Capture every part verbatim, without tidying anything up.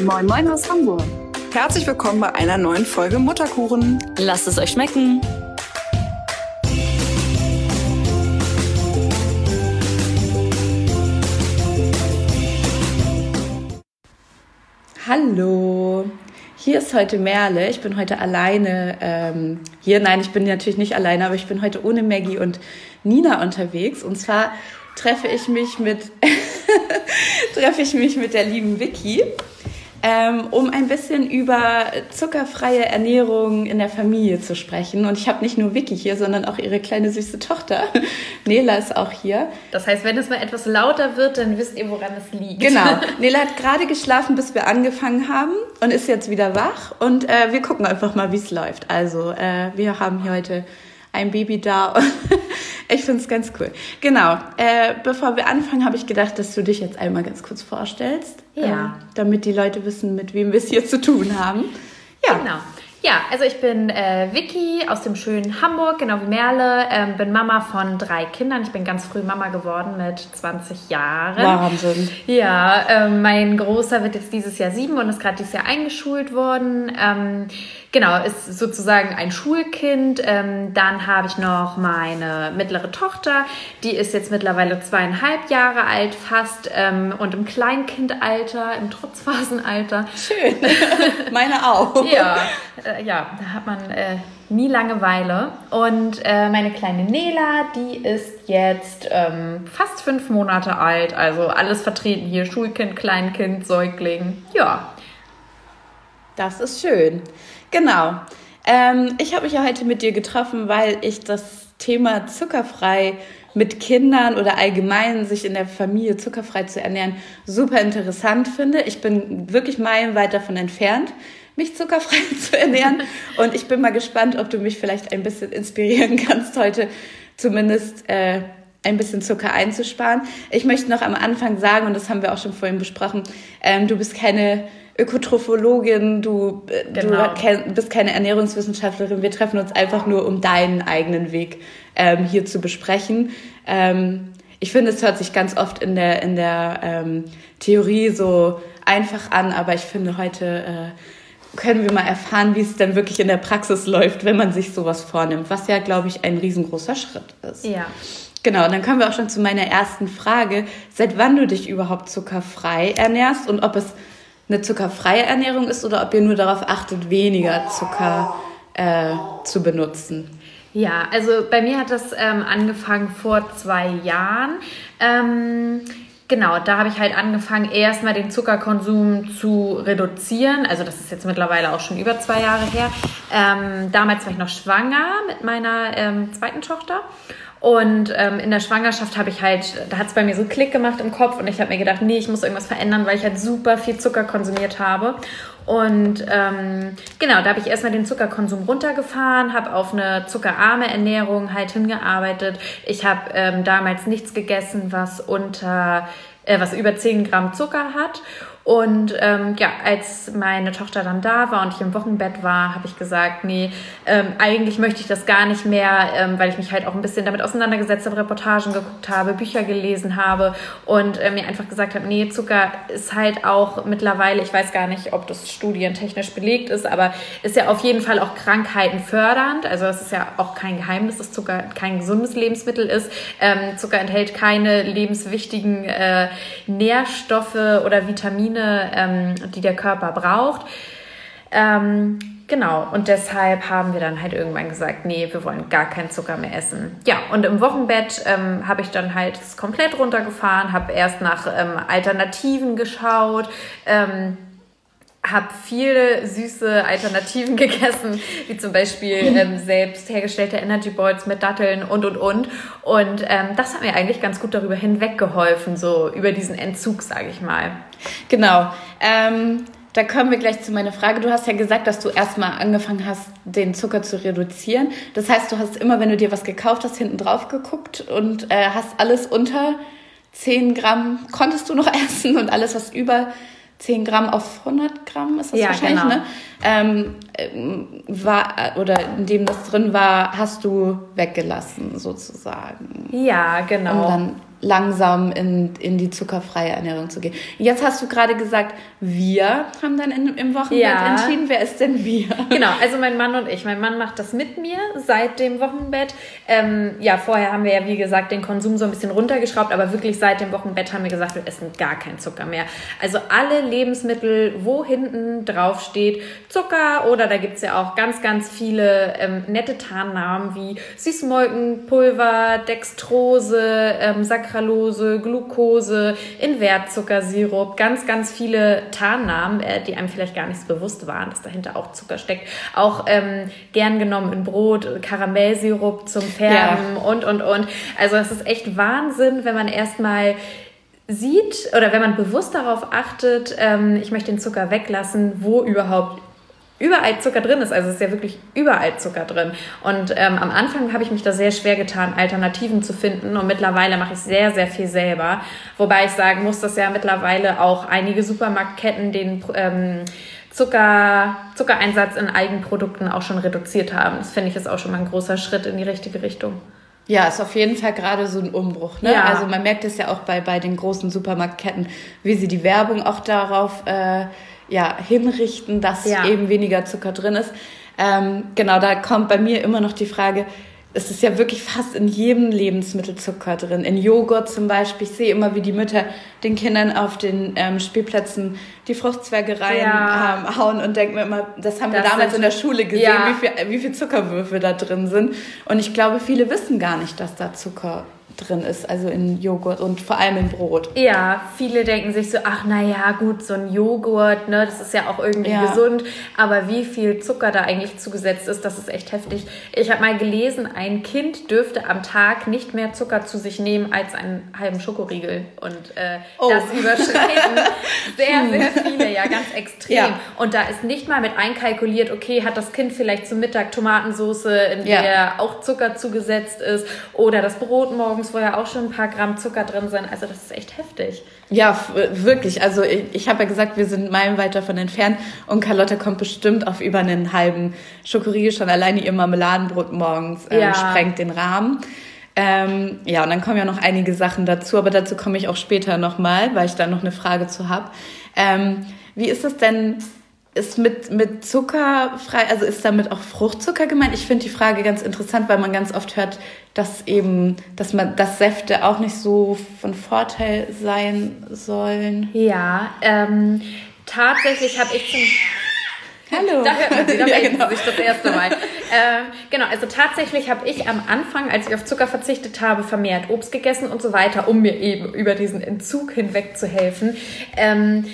Moin Moin aus Hamburg. Herzlich willkommen bei einer neuen Folge Mutterkuchen. Lasst es euch schmecken. Hallo, hier ist heute Merle. Ich bin heute alleine ähm, hier. Nein, ich bin natürlich nicht alleine, aber ich bin heute ohne Maggie und Nina unterwegs. Und zwar treffe ich mich mit, treffe ich mich mit der lieben Vicky, ähm, um ein bisschen über zuckerfreie Ernährung in der Familie zu sprechen. Und ich habe nicht nur Vicky hier, sondern auch ihre kleine süße Tochter. Nela ist auch hier. Das heißt, wenn es mal etwas lauter wird, dann wisst ihr, woran es liegt. Genau. Nela hat gerade geschlafen, bis wir angefangen haben und ist jetzt wieder wach. Und äh, wir gucken einfach mal, wie es läuft. Also äh, wir haben hier heute ein Baby da. Ich finde es ganz cool. Genau. Äh, bevor wir anfangen, habe ich gedacht, dass du dich jetzt einmal ganz kurz vorstellst. Ja. Äh, damit die Leute wissen, mit wem wir es hier zu tun haben. Ja. Genau. Ja, also ich bin äh, Vicky aus dem schönen Hamburg, genau wie Merle, ähm, bin Mama von drei Kindern. Ich bin ganz früh Mama geworden mit zwanzig Jahren. Wahnsinn. Ja, ähm, mein Großer wird jetzt dieses Jahr sieben und ist gerade dieses Jahr eingeschult worden. Ähm, genau, ist sozusagen ein Schulkind. Ähm, dann habe ich noch meine mittlere Tochter, die ist jetzt mittlerweile zweieinhalb Jahre alt fast ähm, und im Kleinkindalter, im Trotzphasenalter. Schön. Meine auch. Ja, äh, ja, da hat man äh, nie Langeweile. Und äh, meine kleine Nela, die ist jetzt ähm, fast fünf Monate alt. Also alles vertreten hier. Schulkind, Kleinkind, Säugling. Ja. Das ist schön. Genau. Ähm, ich habe mich ja heute mit dir getroffen, weil ich das Thema zuckerfrei mit Kindern oder allgemein sich in der Familie zuckerfrei zu ernähren super interessant finde. Ich bin wirklich meilenweit davon entfernt, mich zuckerfrei zu ernähren. Und ich bin mal gespannt, ob du mich vielleicht ein bisschen inspirieren kannst, heute zumindest äh, ein bisschen Zucker einzusparen. Ich möchte noch am Anfang sagen, und das haben wir auch schon vorhin besprochen, ähm, du bist keine Ökotrophologin, du, Genau. du bist keine Ernährungswissenschaftlerin. Wir treffen uns einfach nur, um deinen eigenen Weg ähm, hier zu besprechen. Ähm, ich finde, es hört sich ganz oft in der, in der ähm, Theorie so einfach an, aber ich finde, heute äh, können wir mal erfahren, wie es dann wirklich in der Praxis läuft, wenn man sich sowas vornimmt, was ja, glaube ich, ein riesengroßer Schritt ist. Ja. Genau, und dann kommen wir auch schon zu meiner ersten Frage, seit wann du dich überhaupt zuckerfrei ernährst und ob es eine zuckerfreie Ernährung ist oder ob ihr nur darauf achtet, weniger Zucker äh, zu benutzen. Ja, also bei mir hat das ähm, angefangen vor zwei Jahren. Ähm, genau, da habe ich halt angefangen, erstmal den Zuckerkonsum zu reduzieren. Also das ist jetzt mittlerweile auch schon über zwei Jahre her. Ähm, damals war ich noch schwanger mit meiner ähm, zweiten Tochter. Und ähm, in der Schwangerschaft habe ich halt, da hat es bei mir so einen Klick gemacht im Kopf und ich habe mir gedacht, nee, ich muss irgendwas verändern, weil ich halt super viel Zucker konsumiert habe. Und ähm, genau, da habe ich erstmal den Zuckerkonsum runtergefahren, habe auf eine zuckerarme Ernährung halt hingearbeitet. Ich habe ähm, damals nichts gegessen, was unter, äh, was über zehn Gramm Zucker hat. Und ähm, ja, als meine Tochter dann da war und ich im Wochenbett war, habe ich gesagt, nee, ähm, eigentlich möchte ich das gar nicht mehr, ähm, weil ich mich halt auch ein bisschen damit auseinandergesetzt habe, Reportagen geguckt habe, Bücher gelesen habe und äh, mir einfach gesagt habe, nee, Zucker ist halt auch mittlerweile, ich weiß gar nicht, ob das studientechnisch belegt ist, aber ist ja auf jeden Fall auch Krankheiten fördernd. Also es ist ja auch kein Geheimnis, dass Zucker kein gesundes Lebensmittel ist. Ähm, Zucker enthält keine lebenswichtigen äh, Nährstoffe oder Vitamine, Ähm, die der Körper braucht. Ähm, genau, und deshalb haben wir dann halt irgendwann gesagt, nee, wir wollen gar keinen Zucker mehr essen. Ja, und im Wochenbett ähm, habe ich dann halt das komplett runtergefahren, habe erst nach ähm, Alternativen geschaut, ähm, habe viele süße Alternativen gegessen, wie zum Beispiel ähm, selbst hergestellte Energy Balls mit Datteln und, und, und. Und ähm, das hat mir eigentlich ganz gut darüber hinweggeholfen, so über diesen Entzug, sage ich mal. Genau. Ähm, da kommen wir gleich zu meiner Frage. Du hast ja gesagt, dass du erstmal angefangen hast, den Zucker zu reduzieren. Das heißt, du hast immer, wenn du dir was gekauft hast, hinten drauf geguckt und äh, hast alles unter zehn Gramm, konntest du noch essen und alles, was über zehn Gramm auf hundert Gramm ist das ja, wahrscheinlich, genau. ne? Ähm, war, oder in dem das drin war, hast du weggelassen, sozusagen. Ja, genau. Um dann langsam in, in die zuckerfreie Ernährung zu gehen. Jetzt hast du gerade gesagt, wir haben dann in, im Wochenbett ja. entschieden. Wer ist denn wir? Genau, also mein Mann und ich. Mein Mann macht das mit mir seit dem Wochenbett. Ähm, ja, vorher haben wir ja, wie gesagt, den Konsum so ein bisschen runtergeschraubt, aber wirklich seit dem Wochenbett haben wir gesagt, wir essen gar keinen Zucker mehr. Also alle Lebensmittel, wo hinten drauf steht Zucker, oder da gibt es ja auch ganz, ganz viele ähm, nette Tarnnamen wie Süßmolkenpulver, Dextrose, ähm, Saccharose, Glucose, Invertzuckersirup, ganz, ganz viele Tarnnamen, äh, die einem vielleicht gar nicht so bewusst waren, dass dahinter auch Zucker steckt. Auch ähm, gern genommen in Brot, Karamellsirup zum Färben ja. und, und, und. Also es ist echt Wahnsinn, wenn man erstmal sieht oder wenn man bewusst darauf achtet, ähm, ich möchte den Zucker weglassen, wo überhaupt überall Zucker drin ist. Also es ist ja wirklich überall Zucker drin. Und ähm, am Anfang habe ich mich da sehr schwer getan, Alternativen zu finden. Und mittlerweile mache ich sehr, sehr viel selber. Wobei ich sagen muss, dass ja mittlerweile auch einige Supermarktketten den ähm, Zucker, Zuckereinsatz in Eigenprodukten auch schon reduziert haben. Das finde ich ist auch schon mal ein großer Schritt in die richtige Richtung. Ja, ist auf jeden Fall gerade so ein Umbruch. Ne? Ja. Also man merkt es ja auch bei, bei den großen Supermarktketten, wie sie die Werbung auch darauf äh, ja, hinrichten, dass ja. eben weniger Zucker drin ist. Ähm, genau, da kommt bei mir immer noch die Frage, es ist ja wirklich fast in jedem Lebensmittel Zucker drin. In Joghurt zum Beispiel. Ich sehe immer, wie die Mütter den Kindern auf den ähm, Spielplätzen die Fruchtzwerge reinhauen ja. ähm, und denke mir immer, das haben das wir damals in der Schule gesehen, ja. wie viel, wie viel Zuckerwürfel da drin sind. Und ich glaube, viele wissen gar nicht, dass da Zucker drin ist, also in Joghurt und vor allem in Brot. Ja, viele denken sich so, ach naja, gut, so ein Joghurt, ne, das ist ja auch irgendwie ja. gesund, aber wie viel Zucker da eigentlich zugesetzt ist, das ist echt heftig. Ich habe mal gelesen, ein Kind dürfte am Tag nicht mehr Zucker zu sich nehmen als einen halben Schokoriegel und äh, oh. das überschreiten sehr, sehr viele, ja, ganz extrem. Ja. Und da ist nicht mal mit einkalkuliert, okay, hat das Kind vielleicht zum Mittag Tomatensauce, in ja. der auch Zucker zugesetzt ist, oder das Brot morgens, wo ja auch schon ein paar Gramm Zucker drin sind. Also das ist echt heftig. Ja, f- wirklich. Also ich, ich habe ja gesagt, wir sind meilenweit davon entfernt und Carlotta kommt bestimmt auf über einen halben Schokoriegel. Schon alleine ihr Marmeladenbrot morgens ähm, ja. sprengt den Rahmen. Ähm, ja, und dann kommen ja noch einige Sachen dazu, aber dazu komme ich auch später nochmal, weil ich da noch eine Frage zu habe. Ähm, wie ist das denn... Ist mit, mit Zucker frei, also ist damit auch Fruchtzucker gemeint? Ich finde die Frage ganz interessant, weil man ganz oft hört, dass eben, dass man, dass Säfte auch nicht so von Vorteil sein sollen. Ja, ähm, tatsächlich habe ich zum... Hallo. Da hört man sie, da ja, melden genau. sie sich das erste Mal. ähm, genau, also tatsächlich habe ich am Anfang, als ich auf Zucker verzichtet habe, vermehrt Obst gegessen und so weiter, um mir eben über diesen Entzug hinweg zu helfen. Ähm,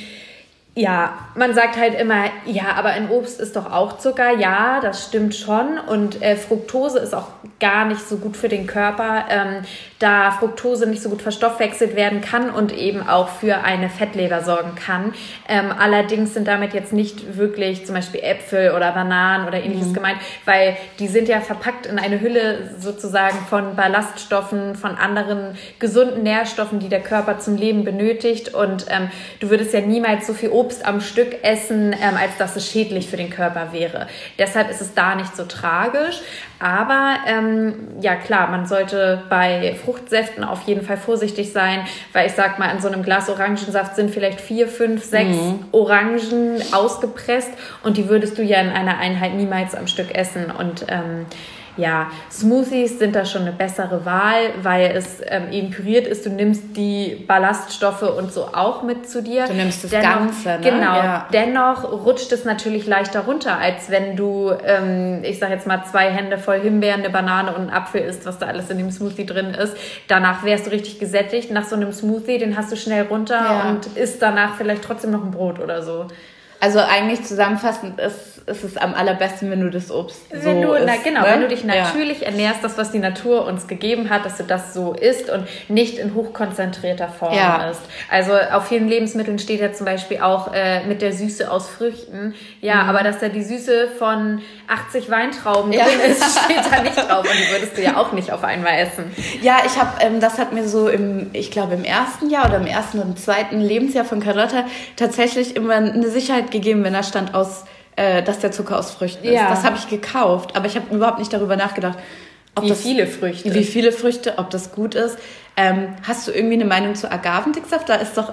Ja, man sagt halt immer, ja, aber in Obst ist doch auch Zucker. Ja, das stimmt schon. Und äh, Fructose ist auch gar nicht so gut für den Körper, ähm, da Fructose nicht so gut verstoffwechselt werden kann und eben auch für eine Fettleber sorgen kann. Ähm, allerdings sind damit jetzt nicht wirklich zum Beispiel Äpfel oder Bananen oder ähnliches mhm. gemeint, weil die sind ja verpackt in eine Hülle sozusagen von Ballaststoffen, von anderen gesunden Nährstoffen, die der Körper zum Leben benötigt. Und ähm, du würdest ja niemals so viel Obst am Stück essen, ähm, als dass es schädlich für den Körper wäre. Deshalb ist es da nicht so tragisch. Aber ähm, ja klar, man sollte bei Fruchtsäften auf jeden Fall vorsichtig sein, weil ich sag mal, in so einem Glas Orangensaft sind vielleicht vier, fünf, sechs mhm. Orangen ausgepresst und die würdest du ja in einer Einheit niemals am Stück essen. Und ähm, ja, Smoothies sind da schon eine bessere Wahl, weil es ähm, eben püriert ist. Du nimmst die Ballaststoffe und so auch mit zu dir. Du nimmst das dennoch, Ganze, ne? Genau. Ja. Dennoch rutscht es natürlich leichter runter, als wenn du, ähm, ich sag jetzt mal, zwei Hände voll Himbeeren, eine Banane und einen Apfel isst, was da alles in dem Smoothie drin ist. Danach wärst du richtig gesättigt. Nach so einem Smoothie, den hast du schnell runter ja. und isst danach vielleicht trotzdem noch ein Brot oder so. Also eigentlich zusammenfassend ist, ist es am allerbesten, wenn du das Obst wenn so du, isst. Na, genau, ne? wenn du dich natürlich ja. ernährst, das, was die Natur uns gegeben hat, dass du das so isst und nicht in hochkonzentrierter Form ja. isst. Also auf vielen Lebensmitteln steht ja zum Beispiel auch äh, mit der Süße aus Früchten. Ja, mhm. aber dass da die Süße von achtzig Weintrauben ja. drin ist, steht da nicht drauf. Und die würdest du ja auch nicht auf einmal essen. Ja, ich habe, ähm, das hat mir so im, ich glaube im ersten Jahr oder im ersten und zweiten Lebensjahr von Carlotta tatsächlich immer eine Sicherheit gegeben, wenn da stand aus, äh, dass der Zucker aus Früchten ist. Ja. Das habe ich gekauft, aber ich habe überhaupt nicht darüber nachgedacht, ob wie das, viele Früchte. Wie viele Früchte, ob das gut ist. Ähm, hast du irgendwie eine Meinung zu Agavendicksaft? Da ist doch...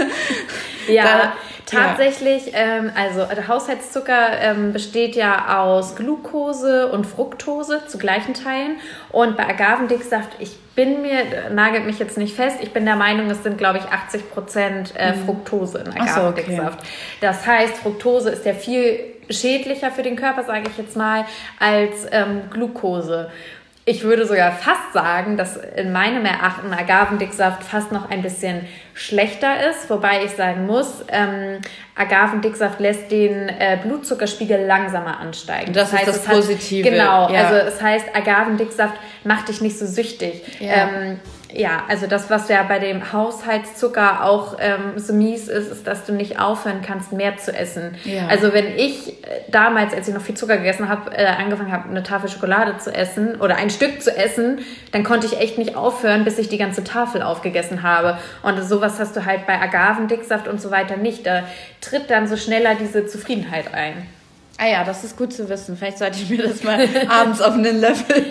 ja, da, tatsächlich, ja. Ähm, also der Haushaltszucker ähm, besteht ja aus Glucose und Fructose zu gleichen Teilen. Und bei Agavendicksaft, ich bin mir, nagelt mich jetzt nicht fest, ich bin der Meinung, es sind, glaube ich, achtzig Prozent äh, Fructose in Agavendicksaft. So, okay. Das heißt, Fructose ist ja viel schädlicher für den Körper, sage ich jetzt mal, als ähm, Glucose. Ich würde sogar fast sagen, dass in meinem Erachten Agavendicksaft fast noch ein bisschen schlechter ist, wobei ich sagen muss, ähm, Agavendicksaft lässt den äh, Blutzuckerspiegel langsamer ansteigen. Das, das heißt, ist das Positive. Hat, genau, ja. also es heißt, Agavendicksaft macht dich nicht so süchtig. Ja. Ähm, Ja, also das, was ja bei dem Haushaltszucker auch ähm, so mies ist, ist, dass du nicht aufhören kannst, mehr zu essen. Ja. Also wenn ich damals, als ich noch viel Zucker gegessen habe, äh, angefangen habe, eine Tafel Schokolade zu essen oder ein Stück zu essen, dann konnte ich echt nicht aufhören, bis ich die ganze Tafel aufgegessen habe. Und sowas hast du halt bei Agavendicksaft und so weiter nicht. Da tritt dann so schneller diese Zufriedenheit ein. Ah ja, das ist gut zu wissen. Vielleicht sollte ich mir das mal abends auf einen Löffel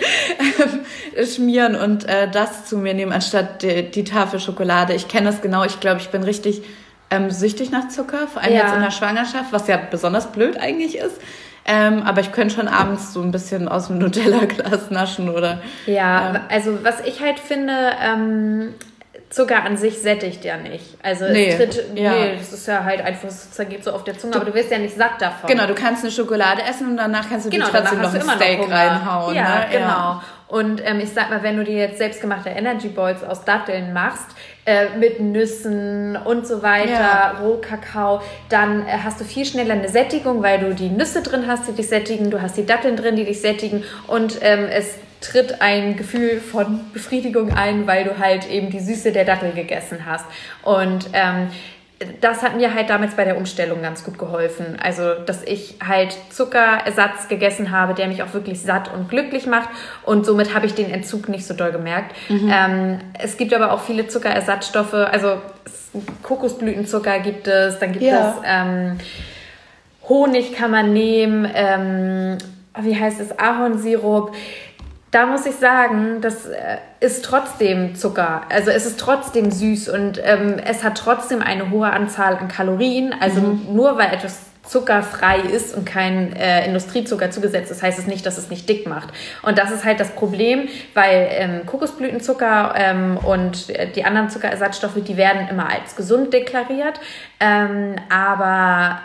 äh, schmieren und äh, das zu mir nehmen, anstatt die, die Tafel Schokolade. Ich kenne das genau. Ich glaube, ich bin richtig ähm, süchtig nach Zucker, vor allem ja. jetzt in der Schwangerschaft, was ja besonders blöd eigentlich ist. Ähm, aber ich könnte schon abends so ein bisschen aus dem Nutella-Glas naschen oder... Ja, ähm, also was ich halt finde... Ähm Zucker an sich sättigt ja nicht. Also nee, es tritt, ja. nee, das ist ja halt einfach, es zergeht so auf der Zunge, du, aber du wirst ja nicht satt davon. Genau, du kannst eine Schokolade essen und danach kannst du genau, dir trotzdem noch ein Steak noch reinhauen. Ja, ne? genau. Ja. Und ähm, ich sag mal, wenn du dir jetzt selbstgemachte Energy Balls aus Datteln machst, äh, mit Nüssen und so weiter, ja. Rohkakao, dann äh, hast du viel schneller eine Sättigung, weil du die Nüsse drin hast, die dich sättigen, du hast die Datteln drin, die dich sättigen und ähm, es tritt ein Gefühl von Befriedigung ein, weil du halt eben die Süße der Dattel gegessen hast. Und ähm, das hat mir halt damals bei der Umstellung ganz gut geholfen. Also, dass ich halt Zuckerersatz gegessen habe, der mich auch wirklich satt und glücklich macht. Und somit habe ich den Entzug nicht so doll gemerkt. Mhm. Ähm, es gibt aber auch viele Zuckerersatzstoffe. Also Kokosblütenzucker gibt es, dann gibt ja. es ähm, Honig kann man nehmen, ähm, wie heißt es, Ahornsirup. Da muss ich sagen, das ist trotzdem Zucker. Also es ist trotzdem süß und ähm, es hat trotzdem eine hohe Anzahl an Kalorien. Also mhm. nur weil etwas zuckerfrei ist und kein äh, Industriezucker zugesetzt ist, heißt es nicht, dass es nicht dick macht. Und das ist halt das Problem, weil ähm, Kokosblütenzucker ähm, und die anderen Zuckerersatzstoffe, die werden immer als gesund deklariert. Ähm, aber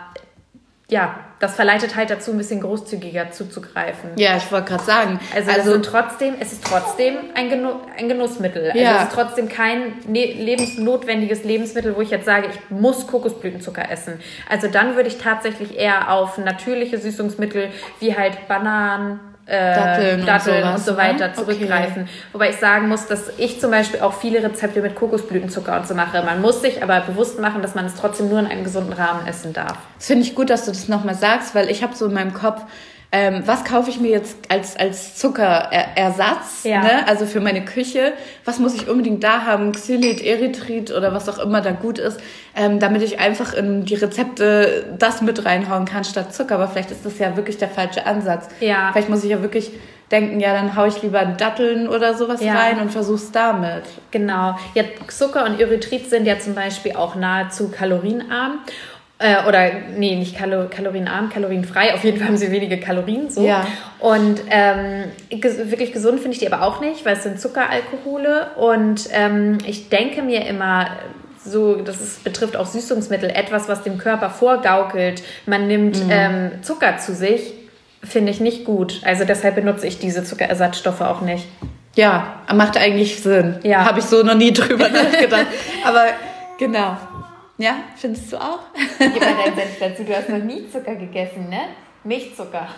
ja, das verleitet halt dazu, ein bisschen großzügiger zuzugreifen. Ja, ich wollte gerade sagen. Also, also sind trotzdem, es ist trotzdem ein, Genu- ein Genussmittel. Also ja. es ist trotzdem kein ne- lebensnotwendiges Lebensmittel, wo ich jetzt sage, ich muss Kokosblütenzucker essen. Also dann würde ich tatsächlich eher auf natürliche Süßungsmittel wie halt Bananen, Äh, Datteln, Datteln und, und so weiter ne? zurückgreifen. Okay. Wobei ich sagen muss, dass ich zum Beispiel auch viele Rezepte mit Kokosblütenzucker und so mache. Man muss sich aber bewusst machen, dass man es trotzdem nur in einem gesunden Rahmen essen darf. Das finde ich gut, dass du das nochmal sagst, weil ich habe so in meinem Kopf, ähm, was kaufe ich mir jetzt als, als Zuckerersatz, ja. ne? Also für meine Küche, was muss ich unbedingt da haben, Xylit, Erythrit oder was auch immer da gut ist, ähm, damit ich einfach in die Rezepte das mit reinhauen kann statt Zucker, aber vielleicht ist das ja wirklich der falsche Ansatz. Ja. Vielleicht muss ich ja wirklich denken, ja, dann haue ich lieber Datteln oder sowas ja. rein und versuch's damit. Genau. Ja, Zucker und Erythrit sind ja zum Beispiel auch nahezu kalorienarm. Äh, oder, nee, nicht kalo- kalorienarm, kalorienfrei. Auf jeden Fall haben sie wenige Kalorien. So. Ja. Und ähm, ges- wirklich gesund finde ich die aber auch nicht, weil es sind Zuckeralkohole. Und ähm, ich denke mir immer, so, das ist, betrifft auch Süßungsmittel, etwas, was dem Körper vorgaukelt. Man nimmt mhm. ähm, Zucker zu sich, finde ich nicht gut. Also deshalb benutze ich diese Zuckerersatzstoffe auch nicht. Ja, macht eigentlich Sinn. Ja. Habe ich so noch nie drüber nachgedacht. Aber genau. Ja, findest du auch? Gib mal deinen Senf dazu. Du hast noch nie Zucker gegessen, ne? Milchzucker.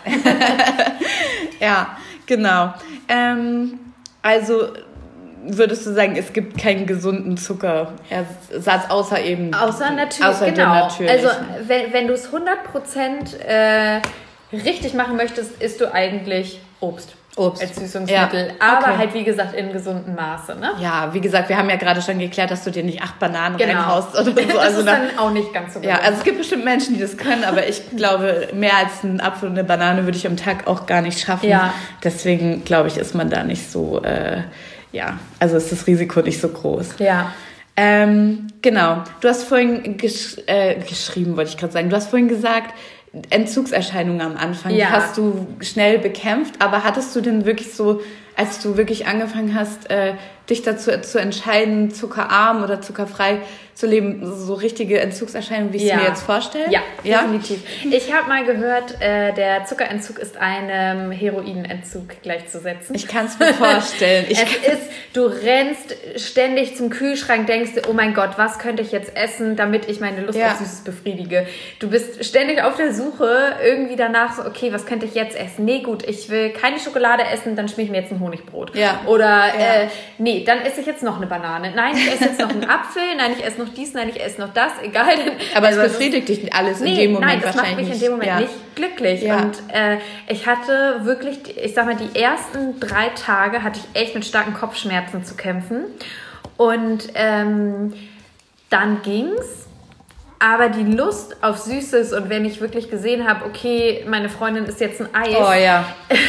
Ja, genau. Ähm, also würdest du sagen, es gibt keinen gesunden Zuckerersatz, außer eben... Außer natürlich, außer genau. natürlich. Also wenn, wenn du es hundert Prozent äh, richtig machen möchtest, isst du eigentlich Obst. Obst. als Süßungsmittel. Ja. Aber Okay. halt, wie gesagt, in gesundem Maße. Ne? Ja, wie gesagt, wir haben ja gerade schon geklärt, dass du dir nicht acht Bananen Genau. reinhaust oder so. Das Also ist da- dann auch nicht ganz so gut. ja, also es gibt bestimmt Menschen, die das können, aber ich glaube, mehr als einen Apfel und eine Banane würde ich am Tag auch gar nicht schaffen. Ja. Deswegen, glaube ich, ist man da nicht so, äh, ja, also ist das Risiko nicht so groß. Ja. Ähm, genau, du hast vorhin gesch äh, geschrieben, wollte ich gerade sagen, du hast vorhin gesagt, Entzugserscheinungen am Anfang, Ja. die hast du schnell bekämpft, aber hattest du denn wirklich so, als du wirklich angefangen hast, äh, dich dazu zu entscheiden, zuckerarm oder zuckerfrei zu leben, so richtige Entzugserscheinungen, wie ich es Ja. mir jetzt vorstelle? Ja, definitiv. Ich habe mal gehört, äh, der Zuckerentzug ist einem Heroinentzug gleichzusetzen. Ich kann es mir vorstellen. Ich es ist, du rennst ständig zum Kühlschrank, denkst dir, oh mein Gott, was könnte ich jetzt essen, damit ich meine Lust Ja. auf Süßes befriedige. Du bist ständig auf der Suche, irgendwie danach so, okay, was könnte ich jetzt essen? Nee, gut, ich will keine Schokolade essen, dann schmier ich mir jetzt ein Honigbrot. Ja. Oder, Ja. äh, nee, dann esse ich jetzt noch eine Banane. Nein, ich esse jetzt noch einen Apfel. Nein, ich esse noch dies. Nein, ich esse noch das. Egal. aber Also, es das ist- befriedigt dich nicht alles Nee, in dem Moment nein, das wahrscheinlich macht mich in nicht. dem Moment Ja. nicht glücklich. Ja. Und äh, ich hatte wirklich, die- ich sag mal, die ersten drei Tage hatte ich echt mit starken Kopfschmerzen zu kämpfen. Und ähm, dann ging's. Aber die Lust auf Süßes und wenn ich wirklich gesehen habe, okay, meine Freundin isst jetzt ein Eis, Oh ja.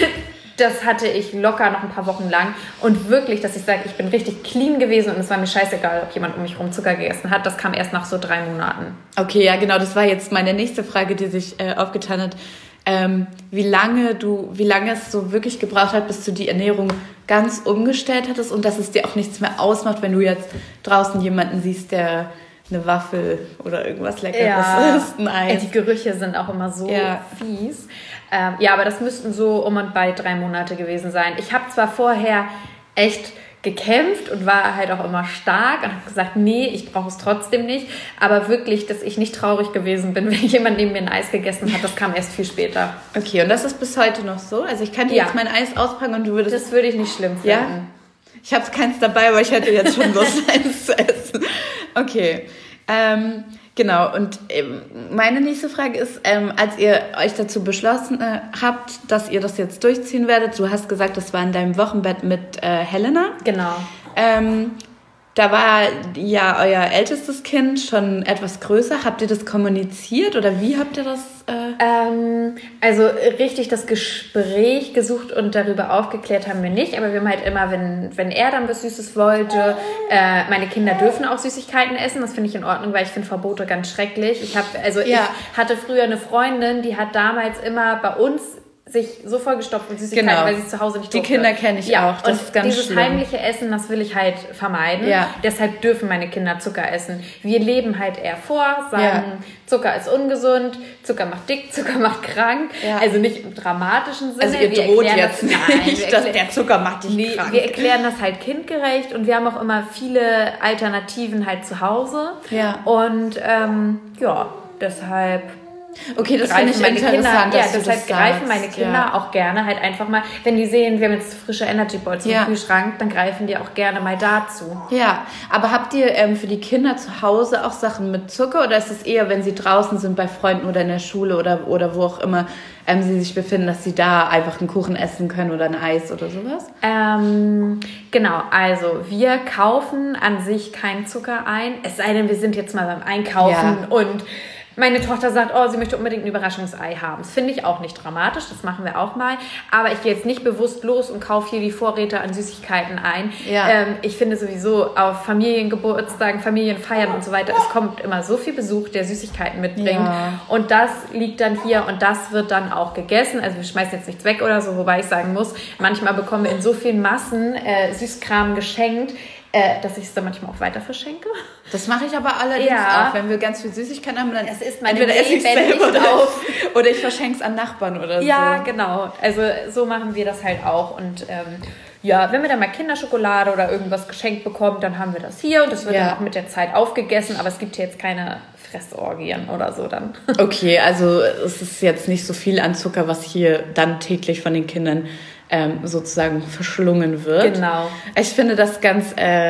das hatte ich locker noch ein paar Wochen lang. Und wirklich, dass ich sage, ich bin richtig clean gewesen und es war mir scheißegal, ob jemand um mich rum Zucker gegessen hat. Das kam erst nach so drei Monaten. Okay, ja genau, das war jetzt meine nächste Frage, die sich äh, aufgetan hat. Ähm, wie lange du, wie lange es so wirklich gebraucht hat, bis du die Ernährung ganz umgestellt hattest und dass es dir auch nichts mehr ausmacht, wenn du jetzt draußen jemanden siehst, der eine Waffel oder irgendwas Leckeres isst, ein Ey, Eis. die Gerüche sind auch immer so Ja. fies. Ähm, ja, aber das müssten so um und bei drei Monate gewesen sein. Ich habe zwar vorher echt gekämpft und war halt auch immer stark und habe gesagt, nee, ich brauche es trotzdem nicht. Aber wirklich, dass ich nicht traurig gewesen bin, wenn jemand neben mir ein Eis gegessen hat, das kam erst viel später. Okay, und das ist bis heute noch so? Also ich kann dir Ja. jetzt mein Eis auspacken und du würdest... Das würde ich nicht schlimm finden. Ja? Ich habe keins dabei, aber ich hätte jetzt schon Lust, eins zu essen. Okay, ähm, genau. Und ähm, meine nächste Frage ist, ähm, als ihr euch dazu beschlossen äh, habt, dass ihr das jetzt durchziehen werdet, du hast gesagt, das war in deinem Wochenbett mit äh, Helena. Genau. Ähm, da war ja euer ältestes Kind schon etwas größer. Habt ihr das kommuniziert oder wie habt ihr das? Äh Ähm, also richtig das Gespräch gesucht und darüber aufgeklärt haben wir nicht, aber wir haben halt immer, wenn, wenn er dann was Süßes wollte, äh, meine Kinder dürfen auch Süßigkeiten essen, das finde ich in Ordnung, weil ich finde Verbote ganz schrecklich. Ich habe, also Ja. ich hatte früher eine Freundin, die hat damals immer bei uns sich so vollgestopft mit Süßigkeiten, Genau. weil sie es zu Hause nicht Die durfte. Kinder kenne ich ja, auch, das und ist ganz dieses schlimm. heimliche Essen, das will ich halt vermeiden. Ja. Deshalb dürfen meine Kinder Zucker essen. Wir leben halt eher vor, sagen, Ja. Zucker ist ungesund, Zucker macht dick, Zucker macht krank. Ja. Also nicht im dramatischen Sinne. also ihr Wir droht erklären jetzt das, nein, wir nicht, dass erklä- der Zucker macht dich Nee, krank. wir erklären das halt kindgerecht und wir haben auch immer viele Alternativen halt zu Hause. Ja. Und ähm, ja, deshalb Okay, das finde greifen ich meine Kinder, interessant, ja, dass du deshalb das greifen sagst. meine Kinder Ja. auch gerne halt einfach mal, wenn die sehen, wir haben jetzt frische Energy Balls Ja. im Kühlschrank, dann greifen die auch gerne mal dazu. Ja, aber habt ihr ähm, für die Kinder zu Hause auch Sachen mit Zucker oder ist es eher, wenn sie draußen sind bei Freunden oder in der Schule oder, oder wo auch immer ähm, sie sich befinden, dass sie da einfach einen Kuchen essen können oder ein Eis oder sowas? Ähm, genau, also wir kaufen an sich keinen Zucker ein, es sei denn, wir sind jetzt mal beim Einkaufen Ja. und meine Tochter sagt, oh, sie möchte unbedingt ein Überraschungsei haben. Das finde ich auch nicht dramatisch, das machen wir auch mal. Aber ich gehe jetzt nicht bewusst los und kaufe hier die Vorräte an Süßigkeiten ein. Ja. Ähm, ich finde sowieso auf Familiengeburtstagen, Familienfeiern und so weiter, es kommt immer so viel Besuch, der Süßigkeiten mitbringt. Ja. Und das liegt dann hier und das wird dann auch gegessen. Also wir schmeißen jetzt nichts weg oder so, wobei ich sagen muss, manchmal bekommen wir in so vielen Massen äh, Süßkram geschenkt, äh, dass ich es dann manchmal auch weiter verschenke. Das mache ich aber allerdings Ja. auch, wenn wir ganz viel Süßigkeiten haben, dann Es ist meine entweder esse ich Seele selber nicht oder, auf. oder ich verschenke es an Nachbarn oder Ja, so. genau. Also so machen wir das halt auch. Und ähm, ja, wenn wir dann mal Kinderschokolade oder irgendwas geschenkt bekommen, dann haben wir das hier und das wird Ja. dann auch mit der Zeit aufgegessen. Aber es gibt hier jetzt keine Fressorgien oder so dann. Okay, also es ist jetzt nicht so viel an Zucker, was hier dann täglich von den Kindern ähm, sozusagen verschlungen wird. Genau. Ich finde das ganz, äh,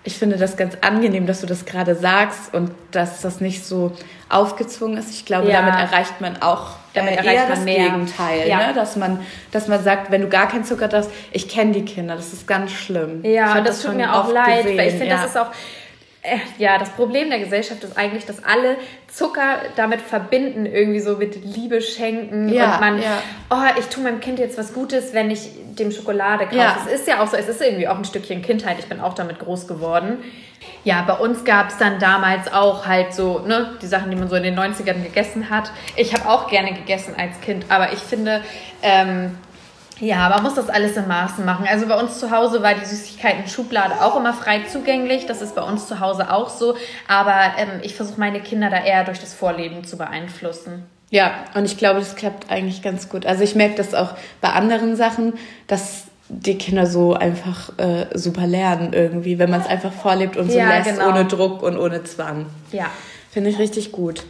ich finde das ganz angenehm, dass du das gerade sagst und dass das nicht so aufgezwungen ist. Ich glaube, ja. damit erreicht man auch damit äh, eher das mehr. Gegenteil. Ja. Ne? Dass man, dass man sagt, wenn du gar keinen Zucker darfst, ich kenne die Kinder, das ist ganz schlimm. Ja, das, das tut mir auch leid, gesehen. Weil ich finde, ja. das ist auch... Ja, das Problem der Gesellschaft ist eigentlich, dass alle Zucker damit verbinden, irgendwie so mit Liebe schenken ja, und man, ja. oh, ich tue meinem Kind jetzt was Gutes, wenn ich dem Schokolade kaufe. Ja. Es ist ja auch so, es ist irgendwie auch ein Stückchen Kindheit, ich bin auch damit groß geworden. Ja, bei uns gab es dann damals auch halt so, ne, die Sachen, die man so in den neunzigern gegessen hat. Ich habe auch gerne gegessen als Kind, aber ich finde, ähm, ja, man muss das alles in Maßen machen. Also bei uns zu Hause war die Süßigkeiten-Schublade auch immer frei zugänglich. Das ist bei uns zu Hause auch so. Aber ähm, ich versuche meine Kinder da eher durch das Vorleben zu beeinflussen. Ja, und ich glaube, das klappt eigentlich ganz gut. Also ich merke das auch bei anderen Sachen, dass die Kinder so einfach äh, super lernen irgendwie, wenn man es einfach vorlebt und so ja, lässt, genau. ohne Druck und ohne Zwang. Ja. Finde ich richtig gut.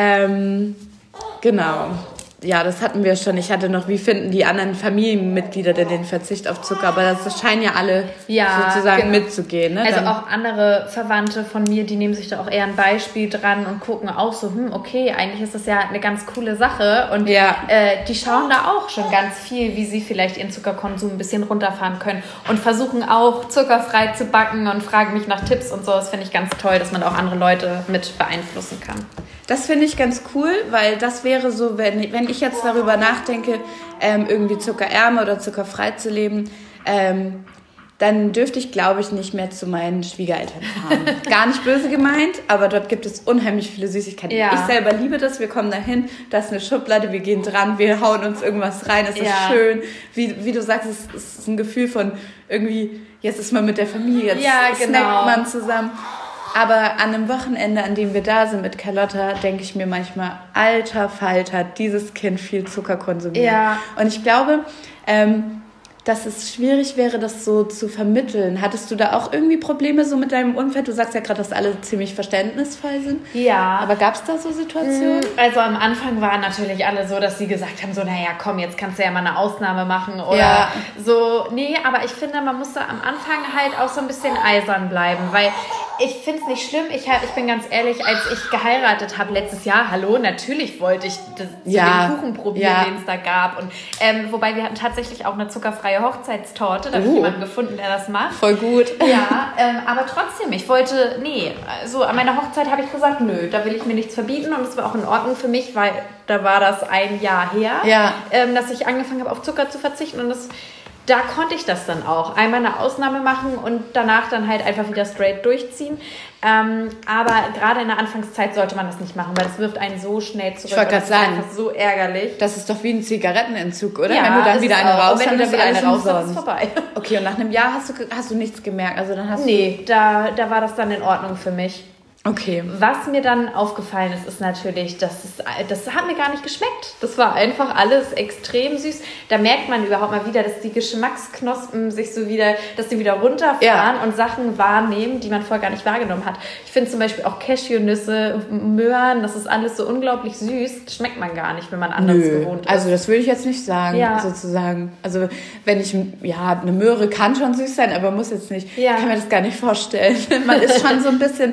Ähm, genau. Ja, das hatten wir schon. Ich hatte noch, wie finden die anderen Familienmitglieder denn den Verzicht auf Zucker? Aber das scheinen ja alle ja, sozusagen genau. mitzugehen. Ne? Also Dann, auch andere Verwandte von mir, die nehmen sich da auch eher ein Beispiel dran und gucken auch so, hm, okay, eigentlich ist das ja eine ganz coole Sache. Und ja. äh, die schauen da auch schon ganz viel, wie sie vielleicht ihren Zuckerkonsum ein bisschen runterfahren können und versuchen auch zuckerfrei zu backen und fragen mich nach Tipps und so. Das finde ich ganz toll, dass man auch andere Leute mit beeinflussen kann. Das finde ich ganz cool, weil das wäre so, wenn, wenn ich jetzt darüber nachdenke, ähm, irgendwie zuckerärmer oder zuckerfrei zu leben, ähm, dann dürfte ich, glaube ich, nicht mehr zu meinen Schwiegereltern fahren. Gar nicht böse gemeint, aber dort gibt es unheimlich viele Süßigkeiten. Ja. Ich selber liebe das, wir kommen dahin, da ist eine Schublade, wir gehen dran, wir hauen uns irgendwas rein, es ja. ist schön. Wie, wie du sagst, es, es ist ein Gefühl von irgendwie, jetzt ist man mit der Familie, jetzt ja, genau. snackt man zusammen. Aber an einem Wochenende, an dem wir da sind mit Carlotta, denke ich mir manchmal, alter Falter, hat dieses Kind viel Zucker konsumiert. Ja. Und ich glaube, ähm, dass es schwierig wäre, das so zu vermitteln. Hattest du da auch irgendwie Probleme so mit deinem Umfeld? Du sagst ja gerade, dass alle ziemlich verständnisvoll sind. Ja. Aber gab es da so Situationen? Also am Anfang waren natürlich alle so, dass sie gesagt haben, so, naja, komm, jetzt kannst du ja mal eine Ausnahme machen. Oder ja. so, nee, aber ich finde, man muss da am Anfang halt auch so ein bisschen eisern bleiben, weil ich finde es nicht schlimm. Ich, ich bin ganz ehrlich, als ich geheiratet habe letztes Jahr, hallo, natürlich wollte ich das, ja. den Kuchen probieren, ja. den es da gab. Und, ähm, wobei wir hatten tatsächlich auch eine zuckerfreie Hochzeitstorte. Da habe uh. ich jemanden gefunden, der das macht. Voll gut. Ja, ähm, aber trotzdem, ich wollte, nee, also an meiner Hochzeit habe ich gesagt, nö, da will ich mir nichts verbieten und es war auch in Ordnung für mich, weil da war das ein Jahr her, ja. ähm, dass ich angefangen habe, auf Zucker zu verzichten und das da konnte ich das dann auch. Einmal eine Ausnahme machen und danach dann halt einfach wieder straight durchziehen. Ähm, aber gerade in der Anfangszeit sollte man das nicht machen, weil das wirft einen so schnell zurück. Ich wollte gerade sagen, das ist einfach so ärgerlich. Das ist doch wie ein Zigarettenentzug, oder? Ja, wenn du dann wieder eine raus, wenn du dann wieder eine raus, dann ist es vorbei. Okay, und nach einem Jahr hast du, hast du nichts gemerkt? Also dann hast nee, da, da war das dann in Ordnung für mich. Okay. Was mir dann aufgefallen ist, ist natürlich, dass es, das hat mir gar nicht geschmeckt. Das war einfach alles extrem süß. Da merkt man überhaupt mal wieder, dass die Geschmacksknospen sich so wieder, dass die wieder runterfahren ja. und Sachen wahrnehmen, die man vorher gar nicht wahrgenommen hat. Ich finde zum Beispiel auch Cashewnüsse, Möhren, das ist alles so unglaublich süß. Das schmeckt man gar nicht, wenn man anders Nö. gewohnt ist. Also das würde ich jetzt nicht sagen, ja. sozusagen. Also wenn ich, ja, eine Möhre kann schon süß sein, aber muss jetzt nicht. Ja. Ich kann mir das gar nicht vorstellen. Man ist schon so ein bisschen...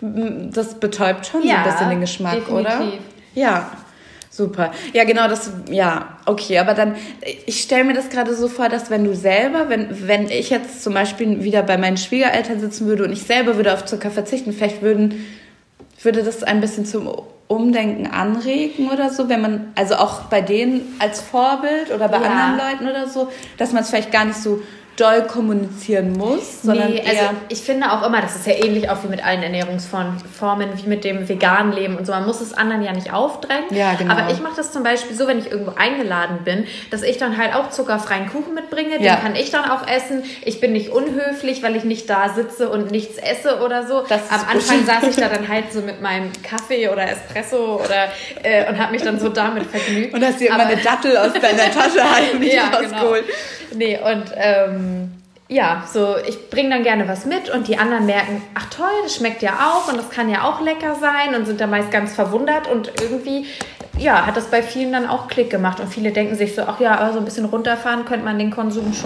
Das betäubt schon ja, so ein bisschen den Geschmack, definitiv. Oder? Ja, super. Ja, genau, das, ja, okay, aber dann, ich stelle mir das gerade so vor, dass wenn du selber, wenn, wenn ich jetzt zum Beispiel wieder bei meinen Schwiegereltern sitzen würde und ich selber würde auf Zucker verzichten, vielleicht würden, würde das ein bisschen zum Umdenken anregen oder so, wenn man, also auch bei denen als Vorbild oder bei ja. anderen Leuten oder so, dass man es vielleicht gar nicht so doll kommunizieren muss, sondern nee, also ich finde auch immer, das ist ja ähnlich auch wie mit allen Ernährungsformen, wie mit dem veganen Leben und so, man muss es anderen ja nicht aufdrängen, ja, genau. aber ich mache das zum Beispiel so, wenn ich irgendwo eingeladen bin, dass ich dann halt auch zuckerfreien Kuchen mitbringe, den ja. kann ich dann auch essen, ich bin nicht unhöflich, weil ich nicht da sitze und nichts esse oder so, am Anfang saß ich da dann halt so mit meinem Kaffee oder Espresso oder äh, und habe mich dann so damit vergnügt. Und hast dir immer eine Dattel aus deiner Tasche heimlich ja, rausgeholt. Genau. Nee, und ähm, ja, so ich bringe dann gerne was mit und die anderen merken, ach toll, das schmeckt ja auch und das kann ja auch lecker sein und sind dann meist ganz verwundert und irgendwie, ja, hat das bei vielen dann auch Klick gemacht und viele denken sich so, ach ja, aber so ein bisschen runterfahren könnte man den Konsum schon.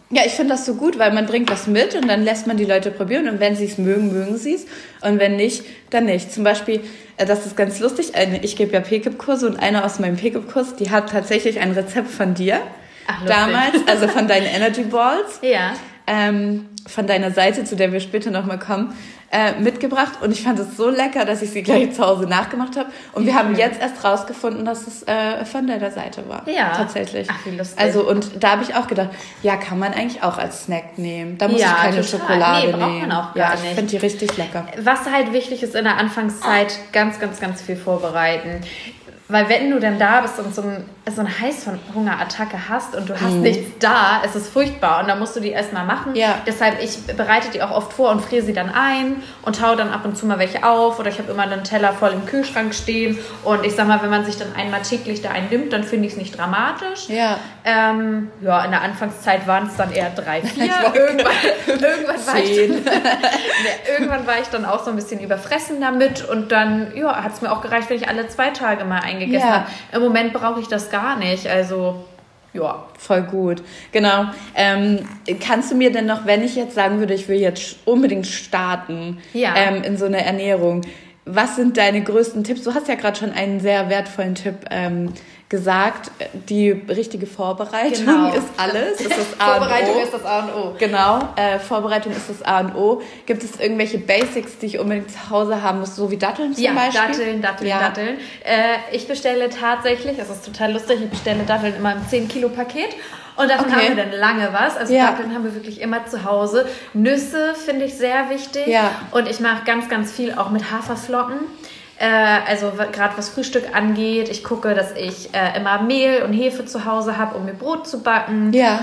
Ja, ich finde das so gut, weil man bringt was mit und dann lässt man die Leute probieren und wenn sie es mögen, mögen sie es und wenn nicht, dann nicht. Zum Beispiel, das ist ganz lustig, ich gebe ja P K I P-Kurse und eine aus meinem P K I P-Kurs, die hat tatsächlich ein Rezept von dir. Ach, damals, also von deinen Energy Balls. Ja. Ähm, von deiner Seite, zu der wir später nochmal kommen, äh, mitgebracht. Und ich fand es so lecker, dass ich sie gleich zu Hause nachgemacht habe. Und wir haben jetzt erst rausgefunden, dass es äh, von deiner Seite war. Ja. Tatsächlich. Ach, wie lustig. Also, und da habe ich auch gedacht, ja, kann man eigentlich auch als Snack nehmen. Da muss ja, ich keine total. Schokolade nee, braucht nehmen. man auch gar ja, ich nicht. finde die richtig lecker. Was halt wichtig ist in der Anfangszeit, ganz, ganz, ganz viel vorbereiten. Weil wenn du dann da bist und so, ein, so eine Heißhungerattacke hast und du hast mm. nichts da, es ist furchtbar und dann musst du die erstmal machen. Ja. Deshalb, ich bereite die auch oft vor und friere sie dann ein und taue dann ab und zu mal welche auf oder ich habe immer einen Teller voll im Kühlschrank stehen und ich sag mal, wenn man sich dann einmal täglich da einen nimmt, dann finde ich es nicht dramatisch. Ja. Ähm, ja, in der Anfangszeit waren es dann eher drei, vier. Irgendwann, irgendwann, war ich dann, ja, irgendwann war ich dann auch so ein bisschen überfressen damit und dann ja, hat es mir auch gereicht, wenn ich alle zwei Tage mal eingegessen ja. habe. Im Moment brauche ich das gar nicht, also ja. Voll gut, genau. Ähm, kannst du mir denn noch, wenn ich jetzt sagen würde, ich will jetzt unbedingt starten ja. ähm, in so eine Ernährung, was sind deine größten Tipps? Du hast ja gerade schon einen sehr wertvollen Tipp ähm, gesagt. Die richtige Vorbereitung genau. ist alles. Das ist das A und O. Vorbereitung ist das A und O. Genau, äh, Vorbereitung ist das A und O. Gibt es irgendwelche Basics, die ich unbedingt zu Hause haben muss, so wie Datteln zum ja, Beispiel? Datteln, Datteln, ja. Datteln. Äh, ich bestelle tatsächlich, das ist total lustig, ich bestelle Datteln immer im zehn Kilo Paket. Und davon okay. haben wir dann lange was. Also ja. Datteln haben wir wirklich immer zu Hause. Nüsse finde ich sehr wichtig. Ja. Und ich mache ganz, ganz viel auch mit Haferflocken. Äh, also gerade was Frühstück angeht. Ich gucke, dass ich äh, immer Mehl und Hefe zu Hause habe, um mir Brot zu backen. Ja.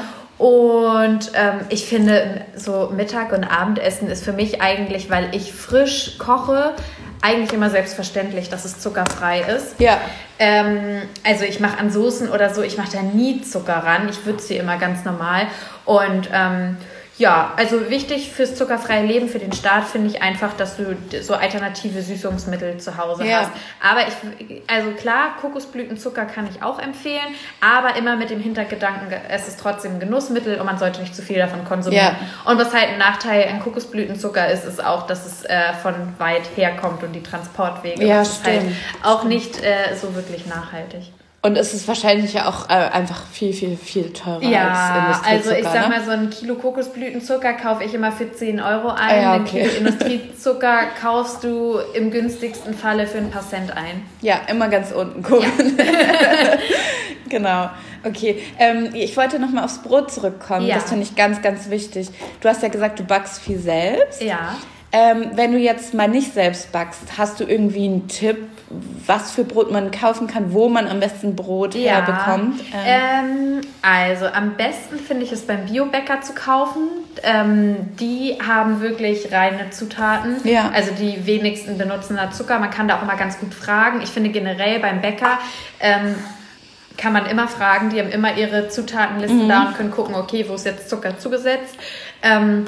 Und ähm, ich finde, so Mittag- und Abendessen ist für mich eigentlich, weil ich frisch koche, eigentlich immer selbstverständlich, dass es zuckerfrei ist. Ja. Ähm, also ich mache an Soßen oder so, ich mache da nie Zucker ran. Ich würze sie immer ganz normal. Und ähm, ja, also wichtig fürs zuckerfreie Leben, für den Start finde ich einfach, dass du so alternative Süßungsmittel zu Hause ja. hast. Aber ich, also klar, Kokosblütenzucker kann ich auch empfehlen, aber immer mit dem Hintergedanken, es ist trotzdem ein Genussmittel und man sollte nicht zu viel davon konsumieren. Ja. Und was halt ein Nachteil an Kokosblütenzucker ist, ist auch, dass es äh, von weit herkommt und die Transportwege. Ja, das stimmt. ist halt auch nicht äh, so wirklich nachhaltig. Und es ist wahrscheinlich ja auch äh, einfach viel, viel, viel teurer ja, als Industriezucker. Also ich sag ne? mal, so ein Kilo Kokosblütenzucker kaufe ich immer für zehn Euro ein. Ah, ja, okay. Ein Kilo Industriezucker kaufst du im günstigsten Falle für ein paar Cent ein. Ja, immer ganz unten gucken. Ja. Genau, okay. Ähm, ich wollte nochmal aufs Brot zurückkommen. Ja. Das finde ich ganz, ganz wichtig. Du hast ja gesagt, du backst viel selbst. Ja. Ähm, wenn du jetzt mal nicht selbst backst, hast du irgendwie einen Tipp, was für Brot man kaufen kann, wo man am besten Brot ja. herbekommt? Ähm. Ähm, also am besten finde ich es beim Biobäcker zu kaufen. Ähm, die haben wirklich reine Zutaten. Ja. Also die wenigsten benutzen da Zucker. Man kann da auch immer ganz gut fragen. Ich finde generell beim Bäcker ähm, kann man immer fragen. Die haben immer ihre Zutatenlisten mhm. da und können gucken, okay, wo ist jetzt Zucker zugesetzt. Ähm,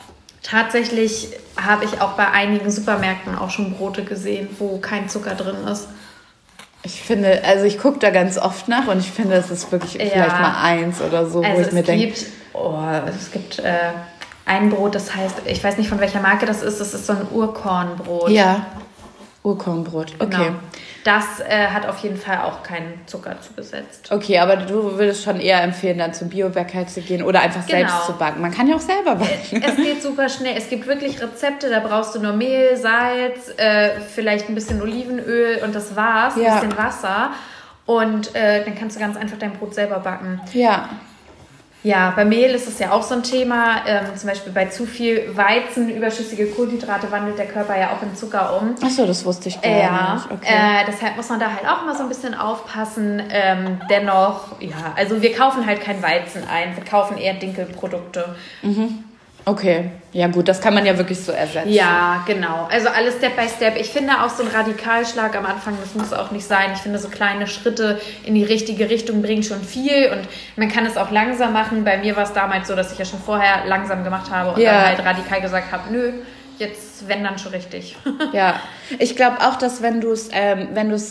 Tatsächlich habe ich auch bei einigen Supermärkten auch schon Brote gesehen, wo kein Zucker drin ist. Ich finde, also ich gucke da ganz oft nach und ich finde, es ist wirklich ja. vielleicht mal eins oder so, also wo ich mir denke. Gibt, oh, es gibt äh, ein Brot, das heißt, ich weiß nicht von welcher Marke das ist, das ist so ein Urkornbrot. Ja, Urkornbrot, okay. Genau. Das äh, hat auf jeden Fall auch keinen Zucker zugesetzt. Okay, aber du würdest schon eher empfehlen, dann zum Biobäcker zu gehen oder einfach genau. selbst zu backen. Man kann ja auch selber backen. Es geht super schnell. Es gibt wirklich Rezepte, da brauchst du nur Mehl, Salz, äh, vielleicht ein bisschen Olivenöl und das war's, ein ja. bisschen Wasser. Und äh, dann kannst du ganz einfach dein Brot selber backen. Ja. Ja, bei Mehl ist es ja auch so ein Thema. Ähm, zum Beispiel bei zu viel Weizen, überschüssige Kohlenhydrate wandelt der Körper ja auch in Zucker um. Ach so, das wusste ich gar ja, nicht. Okay. Äh, deshalb muss man da halt auch immer so ein bisschen aufpassen. Ähm, dennoch, ja, also wir kaufen halt kein Weizen ein. Wir kaufen eher Dinkelprodukte. Mhm. Okay, ja gut, das kann man ja wirklich so ersetzen. Ja, genau. Also alles Step by Step. Ich finde auch so ein Radikalschlag am Anfang, das muss auch nicht sein. Ich finde, so kleine Schritte in die richtige Richtung bringen schon viel und man kann es auch langsam machen. Bei mir war es damals so, dass ich ja schon vorher langsam gemacht habe und ja. dann halt radikal gesagt habe, nö, jetzt wenn dann schon richtig. Ja, ich glaube auch, dass wenn du es ähm, wenn du es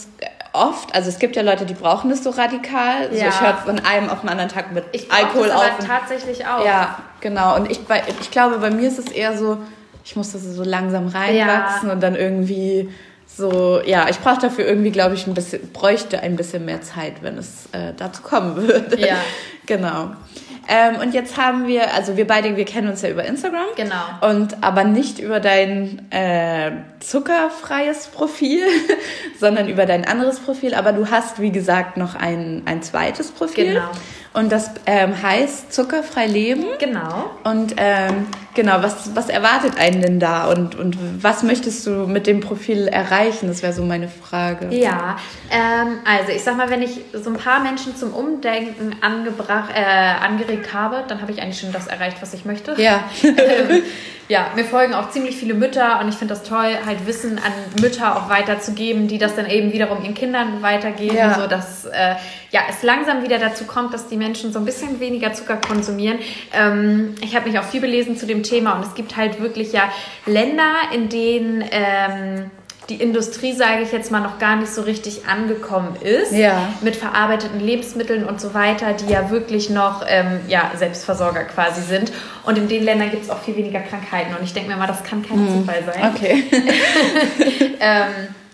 oft, also es gibt ja Leute, die brauchen das so radikal. Ja. So, ich höre von einem auf den anderen Tag mit ich Alkohol das auf. Aber tatsächlich auch. Ja, genau. Und ich, bei, ich glaube, bei mir ist es eher so, ich muss das so langsam reinwachsen ja. und dann irgendwie so, ja, ich brauche dafür irgendwie, glaube ich, ein bisschen, bräuchte ein bisschen mehr Zeit, wenn es äh, dazu kommen würde. Ja. Genau. Ähm, und jetzt haben wir, also wir beide, wir kennen uns ja über Instagram. Genau. Und aber nicht über dein äh, zuckerfreies Profil, sondern über dein anderes Profil. Aber du hast, wie gesagt, noch ein, ein zweites Profil. Genau. Und das ähm, heißt Zuckerfrei Leben. Genau. Und ähm, genau, was, was erwartet einen denn da? Und, und was möchtest du mit dem Profil erreichen? Das wäre so meine Frage. Ja, ähm, also ich sag mal, wenn ich so ein paar Menschen zum Umdenken angebracht, äh, angeregt habe, dann habe ich eigentlich schon das erreicht, was ich möchte. Ja. ähm, ja, mir folgen auch ziemlich viele Mütter und ich finde das toll, halt Wissen an Mütter auch weiterzugeben, die das dann eben wiederum ihren Kindern weitergeben, ja. so dass äh, ja, es langsam wieder dazu kommt, dass die Menschen so ein bisschen weniger Zucker konsumieren. Ähm, ich habe mich auch viel belesen zu dem Thema und es gibt halt wirklich ja Länder, in denen ähm, die Industrie, sage ich jetzt mal, noch gar nicht so richtig angekommen ist, ja. mit verarbeiteten Lebensmitteln und so weiter, die ja wirklich noch ähm, ja, Selbstversorger quasi sind. Und in den Ländern gibt es auch viel weniger Krankheiten. Und ich denke mir mal, das kann kein hm. Zufall sein. Okay. ähm,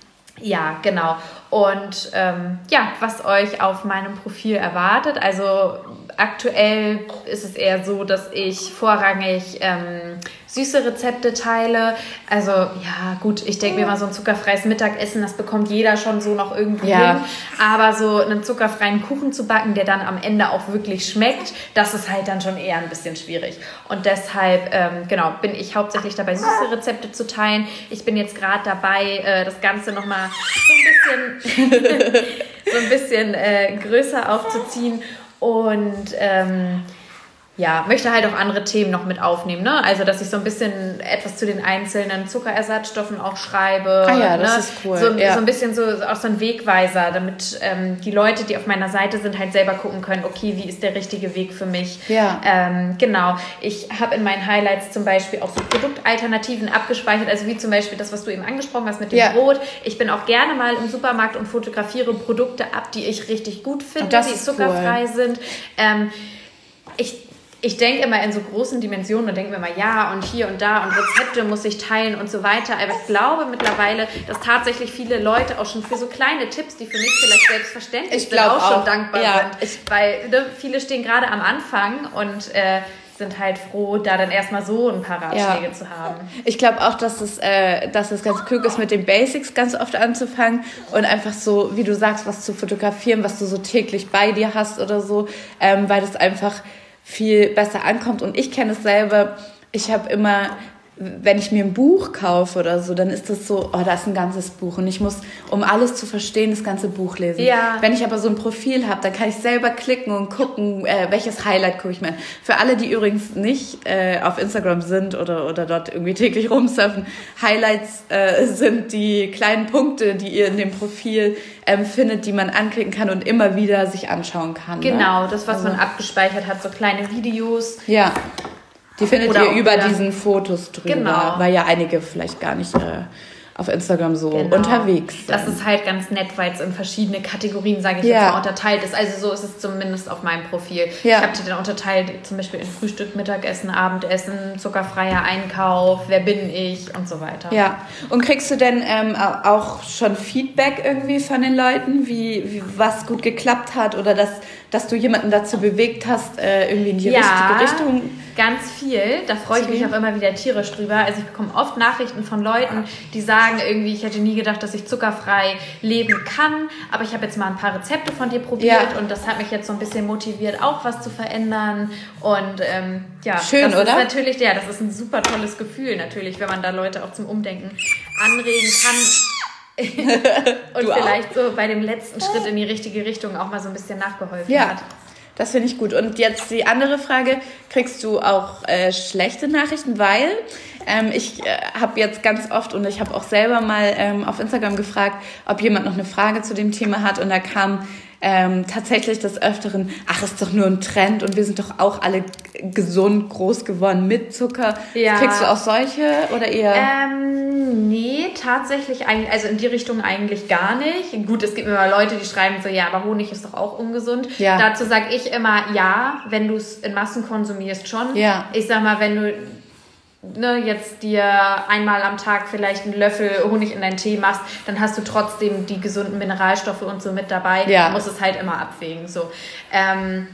ja, genau. Und ähm, ja, was euch auf meinem Profil erwartet, also aktuell ist es eher so, dass ich vorrangig ähm, süße Rezepte teile. Also ja, gut, ich denke mir mal, so ein zuckerfreies Mittagessen, das bekommt jeder schon so noch irgendwie ja. hin. Aber so einen zuckerfreien Kuchen zu backen, der dann am Ende auch wirklich schmeckt, das ist halt dann schon eher ein bisschen schwierig. Und deshalb, ähm, genau, bin ich hauptsächlich dabei, süße Rezepte zu teilen. Ich bin jetzt gerade dabei, äh, das Ganze nochmal so ein bisschen, so ein bisschen äh, größer aufzuziehen. Und ähm, ja, möchte halt auch andere Themen noch mit aufnehmen, ne? Also, dass ich so ein bisschen etwas zu den einzelnen Zuckerersatzstoffen auch schreibe. Ah ja, ne? das ist cool. So, ja. so ein bisschen so, auch so ein Wegweiser, damit ähm, die Leute, die auf meiner Seite sind, halt selber gucken können, okay, wie ist der richtige Weg für mich? Ja. Ähm, genau. Ich habe in meinen Highlights zum Beispiel auch so Produktalternativen abgespeichert, also wie zum Beispiel das, was du eben angesprochen hast mit dem ja. Brot. Ich bin auch gerne mal im Supermarkt und fotografiere Produkte ab, die ich richtig gut finde, die zuckerfrei cool. sind. Ähm, ich Ich denke immer in so großen Dimensionen und denke mir immer, ja, und hier und da und Rezepte muss ich teilen und so weiter. Aber ich glaube mittlerweile, dass tatsächlich viele Leute auch schon für so kleine Tipps, die für mich vielleicht selbstverständlich ich sind, auch, auch schon dankbar ja, sind. Ich, Weil ne, viele stehen gerade am Anfang und äh, sind halt froh, da dann erstmal so ein paar Ratschläge ja. zu haben. Ich glaube auch, dass es, äh, dass es ganz klug ist, mit den Basics ganz oft anzufangen und einfach so, wie du sagst, was zu fotografieren, was du so täglich bei dir hast oder so, ähm, weil das einfach viel besser ankommt. Und ich kenne es selber, ich habe immer, wenn ich mir ein Buch kaufe oder so, dann ist das so, oh, da ist ein ganzes Buch und ich muss, um alles zu verstehen, das ganze Buch lesen. Ja. Wenn ich aber so ein Profil habe, dann kann ich selber klicken und gucken, äh, welches Highlight gucke ich mir an. Für alle, die übrigens nicht äh, auf Instagram sind oder, oder dort irgendwie täglich rumsurfen, Highlights äh, sind die kleinen Punkte, die ihr in dem Profil ähm, findet, die man anklicken kann und immer wieder sich anschauen kann. Genau, ne? das, was also man abgespeichert hat, so kleine Videos. Ja. Die findet Oder ihr über wieder. diesen Fotos drüber, genau. weil ja einige vielleicht gar nicht äh, auf Instagram so genau. unterwegs sind. Das ist halt ganz nett, weil es in verschiedene Kategorien, sage ich ja. jetzt mal, unterteilt ist. Also so ist es zumindest auf meinem Profil. Ja. Ich habe die dann unterteilt, zum Beispiel in Frühstück, Mittagessen, Abendessen, zuckerfreier Einkauf, wer bin ich und so weiter. Ja, und kriegst du denn ähm, auch schon Feedback irgendwie von den Leuten, wie, wie was gut geklappt hat oder dass, dass du jemanden dazu bewegt hast, äh, irgendwie in die ja, richtige Richtung? Ganz viel. Da freue ich mich auch immer wieder tierisch drüber. Also ich bekomme oft Nachrichten von Leuten, die sagen irgendwie, ich hätte nie gedacht, dass ich zuckerfrei leben kann, aber ich habe jetzt mal ein paar Rezepte von dir probiert ja. und das hat mich jetzt so ein bisschen motiviert, auch was zu verändern. Und ähm, ja, schön, das oder? Ist natürlich, ja, das ist ein super tolles Gefühl natürlich, wenn man da Leute auch zum Umdenken anregen kann. Und du vielleicht auch? so bei dem letzten Schritt in die richtige Richtung auch mal so ein bisschen nachgeholfen ja. hat. Das finde ich gut. Und jetzt die andere Frage, kriegst du auch äh, schlechte Nachrichten? Weil ähm, ich äh, habe jetzt ganz oft und ich habe auch selber mal ähm, auf Instagram gefragt, ob jemand noch eine Frage zu dem Thema hat und da kam ähm, tatsächlich des Öfteren, ach, ist doch nur ein Trend und wir sind doch auch alle gesund groß geworden mit Zucker. Ja. Kriegst du auch solche oder eher? Ähm, nee, tatsächlich eigentlich, also in die Richtung eigentlich gar nicht. Gut, es gibt immer Leute, die schreiben so, ja, aber Honig ist doch auch ungesund. Ja. Dazu sage ich immer, ja, wenn du es in Massen konsumierst schon. Ja. Ich sag mal, wenn du ne, jetzt dir einmal am Tag vielleicht einen Löffel Honig in deinen Tee machst, dann hast du trotzdem die gesunden Mineralstoffe und so mit dabei. Ja. Du musst es halt immer abwägen. So. Ähm,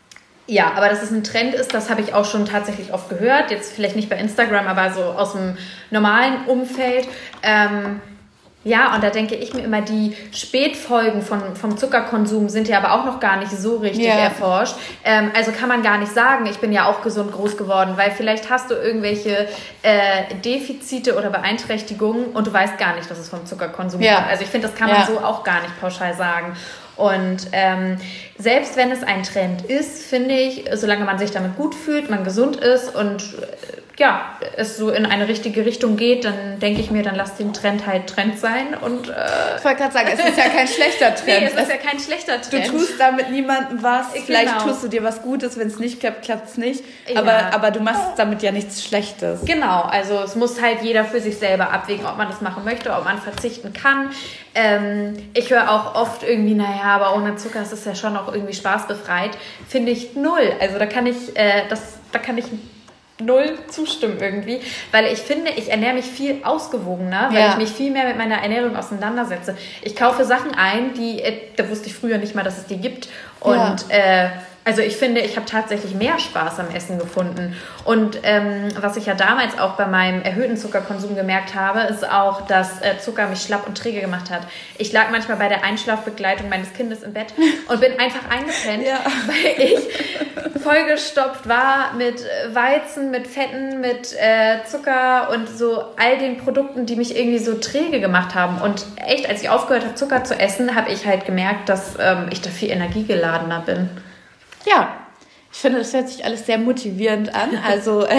ja, aber dass es ein Trend ist, das habe ich auch schon tatsächlich oft gehört. Jetzt vielleicht nicht bei Instagram, aber so aus dem normalen Umfeld. Ähm, Ja, und da denke ich mir immer, die Spätfolgen von, vom Zuckerkonsum sind ja aber auch noch gar nicht so richtig Ja. erforscht. Ähm, also kann man gar nicht sagen, ich bin ja auch gesund groß geworden, weil vielleicht hast du irgendwelche äh, Defizite oder Beeinträchtigungen und du weißt gar nicht, dass es vom Zuckerkonsum Ja. kommt. Also ich finde, das kann man Ja. so auch gar nicht pauschal sagen. Und ähm, selbst wenn es ein Trend ist, finde ich, solange man sich damit gut fühlt, man gesund ist und äh, ja, es so in eine richtige Richtung geht, dann denke ich mir, dann lass den Trend halt Trend sein. Und, äh, Ich wollte gerade sagen, es ist ja kein schlechter Trend. nee, es ist ja kein schlechter Du Trend. tust damit niemandem was, Genau. vielleicht tust du dir was Gutes, wenn es nicht klappt, klappt es nicht. Ja. Aber, aber du machst damit ja nichts Schlechtes. Genau, also es muss halt jeder für sich selber abwägen, ob man das machen möchte, ob man verzichten kann. Ähm, ich höre auch oft irgendwie, naja, aber ohne Zucker ist es ja schon auch irgendwie spaßbefreit. Finde ich null. Also da kann ich, äh, das, da kann ich null zustimmen irgendwie, weil ich finde, ich ernähre mich viel ausgewogener, weil Ja. ich mich viel mehr mit meiner Ernährung auseinandersetze. Ich kaufe Sachen ein, die, äh, da wusste ich früher nicht mal, dass es die gibt. Und Ja. äh, also ich finde, ich habe tatsächlich mehr Spaß am Essen gefunden. Und ähm, was ich ja damals auch bei meinem erhöhten Zuckerkonsum gemerkt habe, ist auch, dass äh, Zucker mich schlapp und träge gemacht hat. Ich lag manchmal bei der Einschlafbegleitung meines Kindes im Bett und bin einfach eingepennt, Ja. weil ich vollgestopft war mit Weizen, mit Fetten, mit äh, Zucker und so all den Produkten, die mich irgendwie so träge gemacht haben. Und echt, als ich aufgehört habe, Zucker zu essen, habe ich halt gemerkt, dass ähm, ich da viel energiegeladener bin. Ja, ich finde, das hört sich alles sehr motivierend an. Also äh,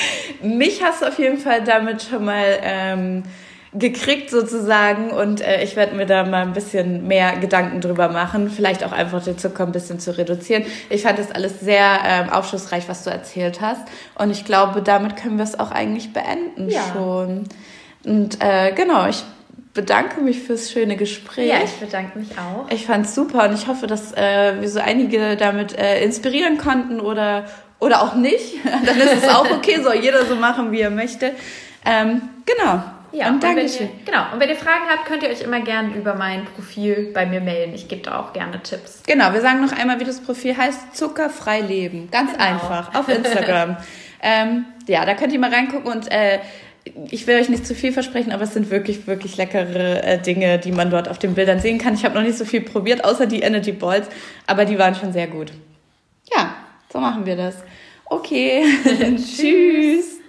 mich hast du auf jeden Fall damit schon mal ähm, gekriegt sozusagen und äh, ich werde mir da mal ein bisschen mehr Gedanken drüber machen, vielleicht auch einfach den Zucker ein bisschen zu reduzieren. Ich fand das alles sehr ähm, aufschlussreich, was du erzählt hast und ich glaube, damit können wir es auch eigentlich beenden Ja. schon. Und äh, genau, ich bedanke mich fürs schöne Gespräch. Ja, ich bedanke mich auch. Ich fand's super und ich hoffe, dass äh, wir so einige damit äh, inspirieren konnten oder, oder auch nicht. Dann ist es auch okay, soll jeder so machen, wie er möchte. Ähm, genau. Ja, und und wenn Dankeschön. ihr, genau. Und wenn ihr Fragen habt, könnt ihr euch immer gerne über mein Profil bei mir melden. Ich gebe da auch gerne Tipps. Genau, wir sagen noch einmal, wie das Profil heißt. Zuckerfrei leben. Ganz Genau. einfach. Auf Instagram. ähm, ja, da könnt ihr mal reingucken und äh, ich will euch nicht zu viel versprechen, aber es sind wirklich, wirklich leckere äh, Dinge, die man dort auf den Bildern sehen kann. Ich habe noch nicht so viel probiert, außer die Energy Balls, aber die waren schon sehr gut. Ja, so machen wir das. Okay, tschüss.